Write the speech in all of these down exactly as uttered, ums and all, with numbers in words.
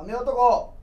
雨男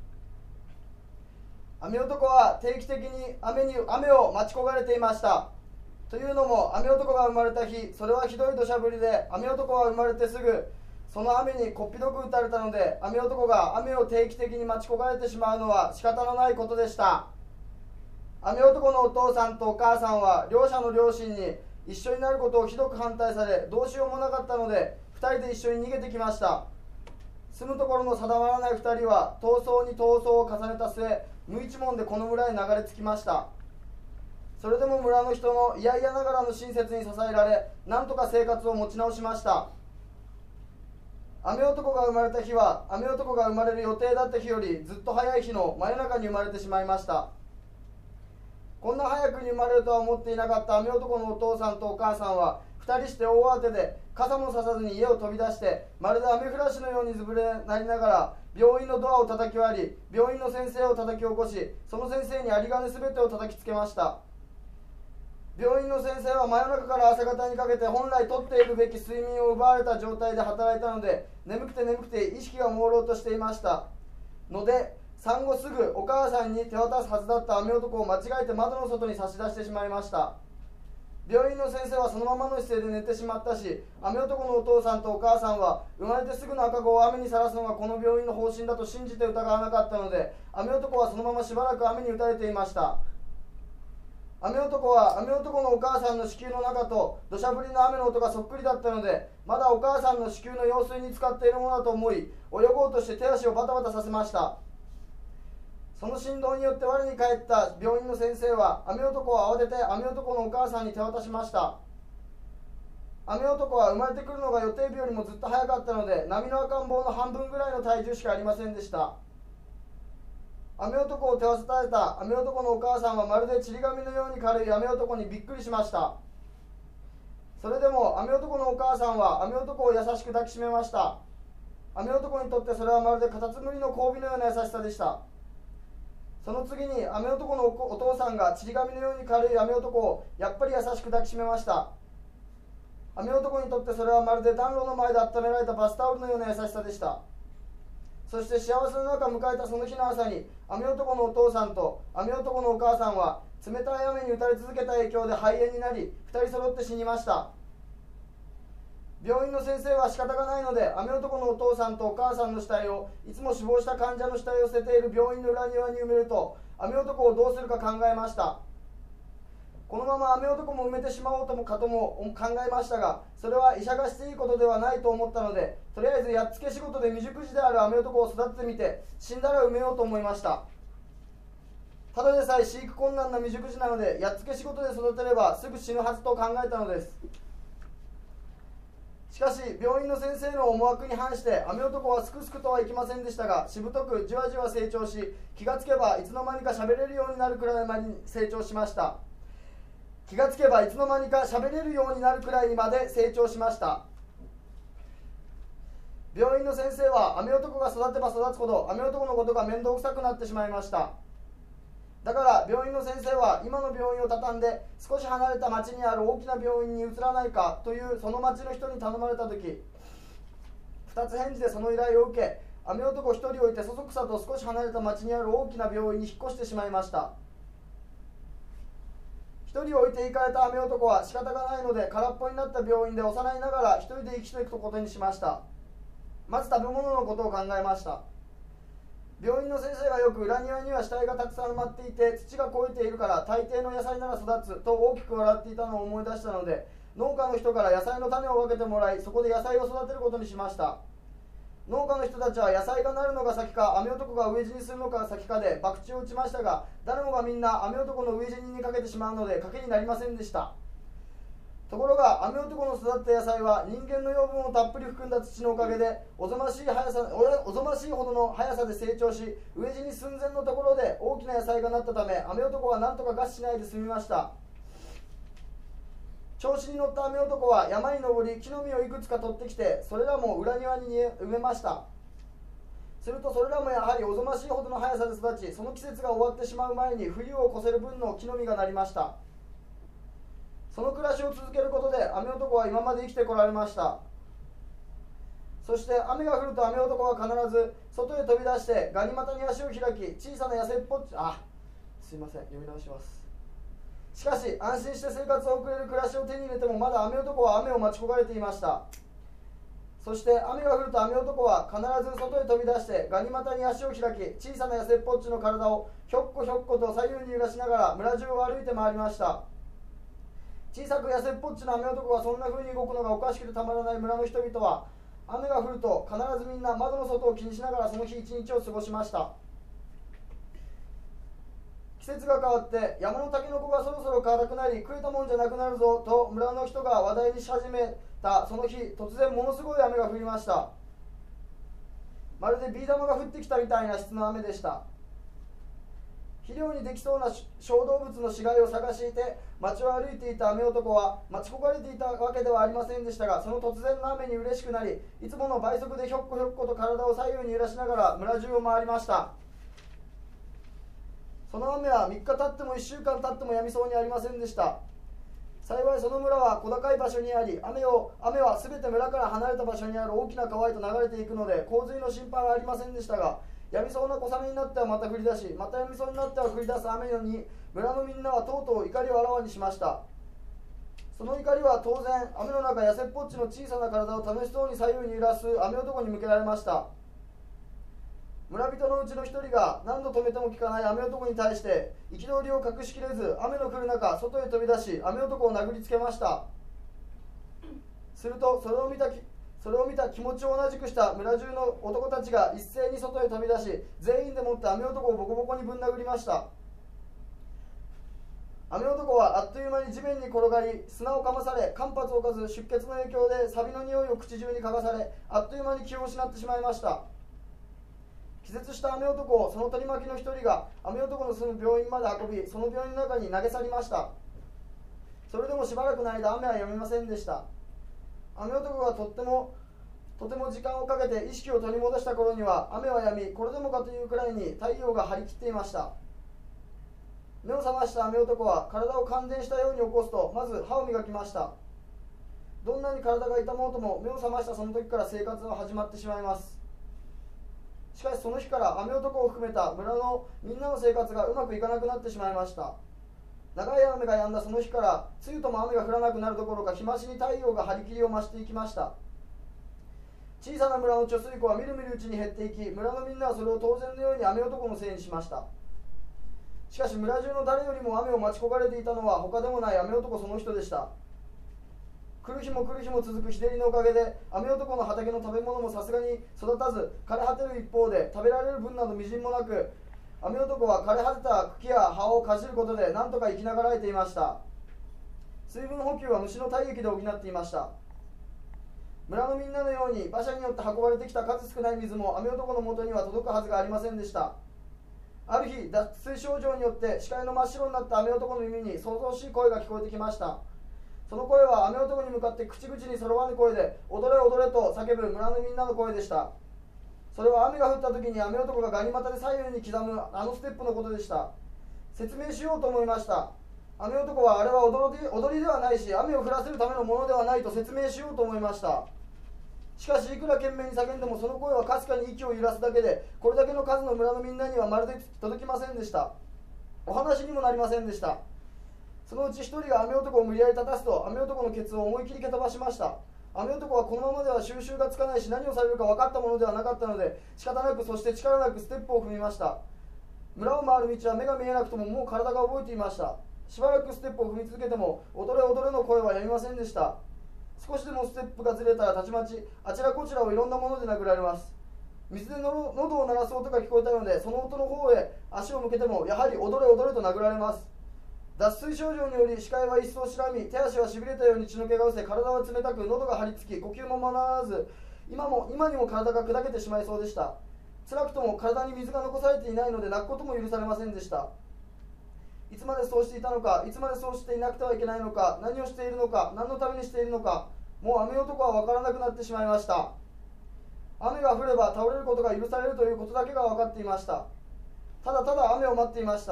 雨男は定期的に 雨に雨を待ち焦がれていました。というのも、雨男が生まれた日、それはひどい土砂降りで、雨男は生まれてすぐその雨にこっぴどく打たれたので、雨男が雨を定期的に待ち焦がれてしまうのは仕方のないことでした。雨男のお父さんとお母さんは両者の両親に一緒になることをひどく反対され、どうしようもなかったのでふたりで一緒に逃げてきました。住むところの定まらないふたりは逃走に逃走を重ねた末、無一文でこの村へ流れ着きました。それでも村の人の嫌々ながらの親切に支えられ、なんとか生活を持ち直しました。雨男が生まれた日は、雨男が生まれる予定だった日よりずっと早い日の真夜中に生まれてしまいました。こんな早くに生まれるとは思っていなかった雨男のお父さんとお母さんはふたりして大慌てで傘もささずに家を飛び出して、まるで雨降らしのようにずぶれなりながら病院のドアを叩き割り、病院の先生を叩き起こし、その先生に有り金すべてを叩きつけました。病院の先生は真夜中から朝方にかけて本来とっているべき睡眠を奪われた状態で働いたので、眠くて眠くて意識が朦朧としていましたので、産後すぐお母さんに手渡すはずだった雨男を間違えて窓の外に差し出してしまいました。病院の先生はそのままの姿勢で寝てしまったし、雨男のお父さんとお母さんは生まれてすぐの赤子を雨にさらすのがこの病院の方針だと信じて疑わなかったので、雨男はそのまましばらく雨に打たれていました。雨男は雨男のお母さんの子宮の中と土砂降りの雨の音がそっくりだったので、まだお母さんの子宮の用水に使っているものだと思い、泳ごうとして手足をバタバタさせました。その振動によって我に返った病院の先生は雨男を慌てて雨男のお母さんに手渡しました。雨男は生まれてくるのが予定日よりもずっと早かったので、波の赤ん坊の半分ぐらいの体重しかありませんでした。雨男を手渡された雨男のお母さんはまるでちり紙のように軽い雨男にびっくりしました。それでも雨男のお母さんは雨男を優しく抱きしめました。雨男にとってそれはまるでカタツムリの交尾のような優しさでした。その次に雨男のお父さんがちり紙のように軽い雨男をやっぱり優しく抱きしめました。雨男にとってそれはまるで暖炉の前で温められたバスタオルのような優しさでした。そして幸せの中迎えたその日の朝に、雨男のお父さんと雨男のお母さんは冷たい雨に打たれ続けた影響で肺炎になり、ふたり揃って死にました。病院の先生は仕方がないので、雨男のお父さんとお母さんの死体をいつも死亡した患者の死体を捨てている病院の裏庭に埋めると、雨男をどうするか考えました。このまま雨男も埋めてしまおうともかとも考えましたが、それは医者がしていいことではないと思ったので、とりあえずやっつけ仕事で未熟児である雨男を育ててみて、死んだら埋めようと思いました。ただでさえ飼育困難な未熟児なので、やっつけ仕事で育てればすぐ死ぬはずと考えたのです。しかし病院の先生の思惑に反して雨男はすくすくとはいきませんでしたが、しぶとくじわじわ成長し、気がつけばいつの間にか喋れるようになるくらいまで成長しました。気がつけばいつの間にか喋れるようになるくらいまで成長しました。病院の先生は雨男が育てば育つほど雨男のことが面倒くさくなってしまいました。だから病院の先生は今の病院を畳んで少し離れた町にある大きな病院に移らないかというその町の人に頼まれた時、二つ返事でその依頼を受け、雨男一人置いてそそくさと少し離れた町にある大きな病院に引っ越してしまいました。一人置いて行かれた雨男は仕方がないので、空っぽになった病院で幼いながら一人で生きていくことにしました。まず食べ物のことを考えました。病院の先生がよく裏庭には死体がたくさん埋まっていて土が肥えているから大抵の野菜なら育つと大きく笑っていたのを思い出したので、農家の人から野菜の種を分けてもらい、そこで野菜を育てることにしました。農家の人たちは野菜がなるのが先か雨男が飢え死にするのが先かで博打を打ちましたが、誰もがみんな雨男の飢え死ににかけてしまうので賭けになりませんでした。ところが雨男の育った野菜は人間の養分をたっぷり含んだ土のおかげでおぞましい速さおぞましいほどの速さで成長し、飢え死に寸前のところで大きな野菜がなったため、雨男は何とか餓死しないで済みました。調子に乗った雨男は山に登り木の実をいくつか取ってきて、それらも裏庭に埋めました。するとそれらもやはりおぞましいほどの速さで育ち、その季節が終わってしまう前に冬を越せる分の木の実がなりました。その暮らしを続けることで雨男は今まで生きてこられました。 そして雨が降ると雨男は必ず外へ飛び出してガニ股に足を開き、小さな痩せっぽっちあすいません読み直します。しかし安心して生活を送れる暮らしを手に入れてもまだ雨男は雨を待ち焦がれていました。そして雨が降ると雨男は必ず外へ飛び出してガニ股に足を開き、小さな痩せっぽっちの体をひょっこひょっこと左右に揺らしながら村中を歩いて回りました。小さく痩せっぽっちの雨男がそんな風に動くのがおかしくてたまらない村の人々は、雨が降ると必ずみんな窓の外を気にしながらその日一日を過ごしました。季節が変わって山のタケノコがそろそろ硬くなり食えたもんじゃなくなるぞと村の人が話題にし始めたその日、突然ものすごい雨が降りました。まるでビー玉が降ってきたみたいな質の雨でした。肥料にできそうな小動物の死骸を探していて町を歩いていた雨男は待ち焦がれていたわけではありませんでしたが、その突然の雨に嬉しくなり、いつもの倍速でひょっこひょっこと体を左右に揺らしながら村中を回りました。その雨はみっか経ってもいっしゅうかん経ってもやみそうにありませんでした。幸いその村は小高い場所にあり、雨を雨はすべて村から離れた場所にある大きな川へと流れていくので洪水の心配はありませんでしたが、やみそうな小雨になってはまた降り出し、またやみそうになっては降り出す雨に村のみんなはとうとう怒りをあらわにしました。その怒りは当然雨の中痩せっぽっちの小さな体を楽しそうに左右に揺らす雨男に向けられました。村人のうちの一人が何度止めても効かない雨男に対して憤りを隠しきれず、雨の降る中外へ飛び出し雨男を殴りつけました。するとそれを見たそれを見た気持ちを同じくした村中の男たちが一斉に外へ飛び出し、全員でもって雨男をボコボコにぶん殴りました。雨男はあっという間に地面に転がり砂をかまされ、間髪を置かず出血の影響で錆の匂いを口中に嗅がされ、あっという間に気を失ってしまいました。気絶した雨男をその取り巻きの一人が雨男の住む病院まで運び、その病院の中に投げ去りました。それでもしばらくの間雨は止みませんでした。雨男がとってもとても時間をかけて意識を取り戻した頃には雨は止み、これでもかというくらいに太陽が張り切っていました。目を覚ました雨男は体を感電したように起こすとまず歯を磨きました。どんなに体が痛もうとも目を覚ましたその時から生活は始まってしまいます。しかしその日から雨男を含めた村のみんなの生活がうまくいかなくなってしまいました。長い雨が止んだその日から梅雨とも雨が降らなくなるどころか日増しに太陽が張り切りを増していきました。小さな村の貯水湖はみるみるうちに減っていき、村のみんなはそれを当然のように雨男のせいにしました。しかし村中の誰よりも雨を待ち焦がれていたのは他でもない雨男その人でした。来る日も来る日も続く日照りのおかげで雨男の畑の食べ物もさすがに育たず枯れ果てる一方で、食べられる分などみじんもなく、雨男は枯れ果てた茎や葉をかじることで何とか生きながらえていました。水分補給は虫の体液で補っていました。村のみんなのように馬車によって運ばれてきた数少ない水も雨男のもとには届くはずがありませんでした。ある日脱水症状によって視界の真っ白になった雨男の耳に騒々しい声が聞こえてきました。その声は雨男に向かって口々にそろわぬ声で踊れ踊れと叫ぶ村のみんなの声でした。それは雨が降った時に雨男がガニ股で左右に刻むあのステップのことでした。説明しようと思いました。雨男はあれは踊り、踊りではないし雨を降らせるためのものではないと説明しようと思いました。しかしいくら懸命に叫んでもその声はかすかに息を揺らすだけで、これだけの数の村のみんなにはまるで届きませんでした。お話にもなりませんでした。そのうち一人が雨男を無理やり立たすと雨男のケツを思い切り蹴飛ばしました。雨男はこのままでは収拾がつかないし何をされるか分かったものではなかったので仕方なく、そして力なくステップを踏みました。村を回る道は目が見えなくとももう体が覚えていました。しばらくステップを踏み続けても踊れ踊れの声はやみませんでした。少しでもステップがずれたらたちまちあちらこちらをいろんなもので殴られます。水での喉を鳴らす音が聞こえたのでその音の方へ足を向けてもやはり踊れ踊れと殴られます。脱水症状により視界は一層白み、手足はしびれたように血の気が失せ、体は冷たく喉が張り付き呼吸もままならず、今も今にも体が砕けてしまいそうでした。辛くとも体に水が残されていないので泣くことも許されませんでした。いつまでそうしていたのか、いつまでそうしていなくてはいけないのか、何をしているのか、何のためにしているのか、もう雨男は分からなくなってしまいました。雨が降れば倒れることが許されるということだけが分かっていました。ただただ雨を待っていました。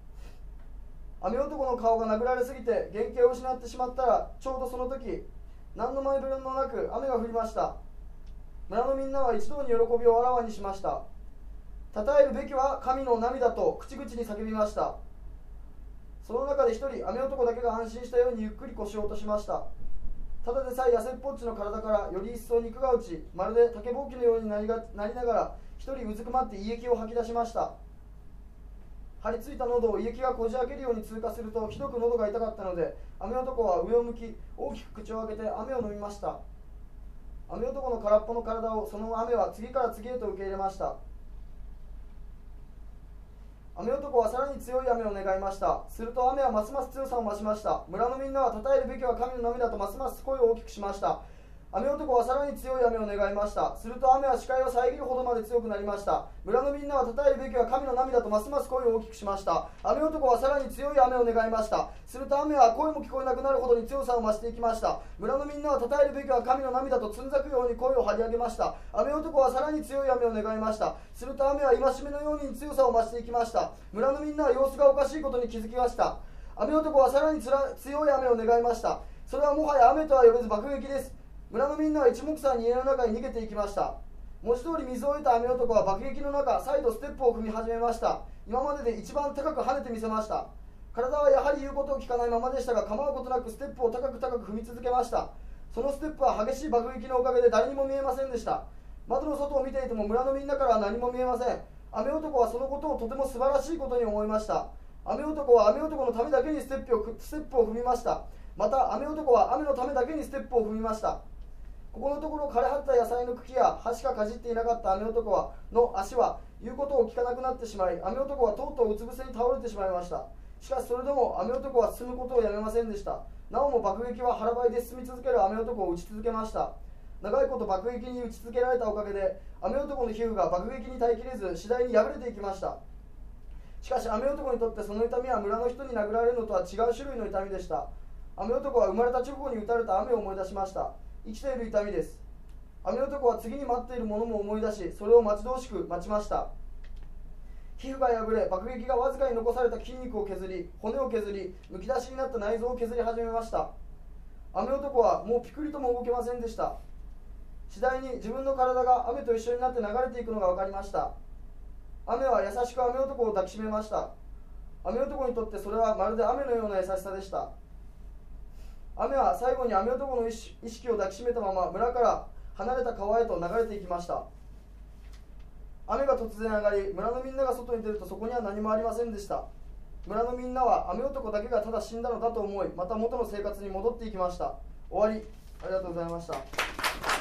雨男の顔が殴られすぎて原形を失ってしまったら、ちょうどその時何の前触れもなく雨が降りました。村のみんなは一同に喜びをあらわにしました。たたえるべきは神の涙と口々に叫びました。その中で一人雨男だけが安心したようにゆっくり腰を落としました。ただでさえ痩せっぽっちの体からより一層肉が落ち、まるで竹ぼうきのようになりがなりながら一人うずくまって胃液を吐き出しました。張り付いた喉を胃液がこじ開けるように通過するとひどく喉が痛かったので、雨男は上を向き大きく口を開けて雨を飲みました。雨男の空っぽの体をその雨は次から次へと受け入れました。雨男はさらに強い雨を願いました。すると雨はますます強さを増しました。村のみんなはたたえるべきは神の涙とますます声を大きくしました。雨男はさらに強い雨を願いました。すると雨は視界を遮るほどまで強くなりました。村のみんなはたたえるべきは神の涙とますます声を大きくしました。雨男はさらに強い雨を願いました。すると雨は声も聞こえなくなるほどに強さを増していきました。村のみんなはたたえるべきは神の涙とつんざくように声を張り上げました。雨男はさらに強い雨を願いました。すると雨は戒めのように強さを増していきました。村のみんなは様子がおかしいことに気づきました。雨男はさらにつら強い雨を願いました。それはもはや雨とは呼べず爆撃です。村のみんなは一目散に家の中に逃げていきました。文字通り水を得た雨男は爆撃の中、再度ステップを踏み始めました。今までで一番高く跳ねてみせました。体はやはり言うことを聞かないままでしたが、構うことなくステップを高く高く踏み続けました。そのステップは激しい爆撃のおかげで誰にも見えませんでした。窓の外を見ていても村のみんなからは何も見えません。雨男はそのことをとても素晴らしいことに思いました。雨男は雨男のためだけにステップを、ステップを踏みました。また雨男は雨のためだけにステップを踏みました。ここのところ枯れ果てた野菜の茎や葉しかかじっていなかった雨男はの足は言うことを聞かなくなってしまい、雨男はとうとううつ伏せに倒れてしまいました。しかしそれでも雨男は進むことをやめませんでした。なおも爆撃は腹ばいで進み続ける雨男を撃ち続けました。長いこと爆撃に打ち続けられたおかげで雨男の皮膚が爆撃に耐えきれず次第に破れていきました。しかし雨男にとってその痛みは村の人に殴られるのとは違う種類の痛みでした。雨男は生まれた直後に打たれた雨を思い出しました。生きている痛みです。雨男は次に待っているものも思い出し、それを待ち遠しく待ちました。皮膚が破れ、爆撃がわずかに残された筋肉を削り、骨を削り、むき出しになった内臓を削り始めました。雨男はもうピクリとも動けませんでした。次第に自分の体が雨と一緒になって流れていくのが分かりました。雨は優しく雨男を抱きしめました。雨男にとってそれはまるで雨のような優しさでした。雨は最後に雨男の意識を抱きしめたまま村から離れた川へと流れていきました。雨が突然上がり、村のみんなが外に出るとそこには何もありませんでした。村のみんなは雨男だけがただ死んだのだと思い、また元の生活に戻っていきました。終わり。ありがとうございました。